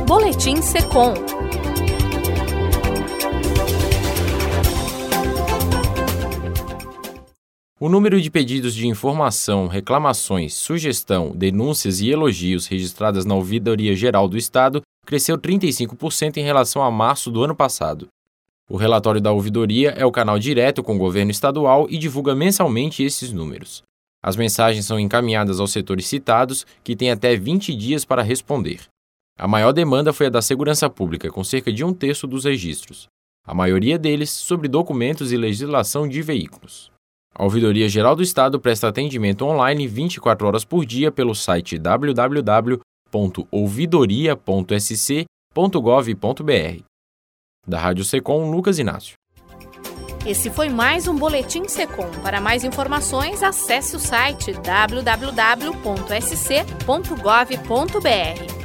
Boletim Secom. O número de pedidos de informação, reclamações, sugestão, denúncias e elogios registradas na Ouvidoria Geral do Estado cresceu 35% em relação a março do ano passado. O relatório da Ouvidoria é o canal direto com o governo estadual e divulga mensalmente esses números. As mensagens são encaminhadas aos setores citados, que têm até 20 dias para responder. A maior demanda foi a da segurança pública, com cerca de 1/3 dos registros. A maioria deles sobre documentos e legislação de veículos. A Ouvidoria Geral do Estado presta atendimento online 24 horas por dia pelo site www.ouvidoria.sc.gov.br. Da Rádio Secom, Lucas Inácio. Esse foi mais um Boletim Secom. Para mais informações, acesse o site www.sc.gov.br.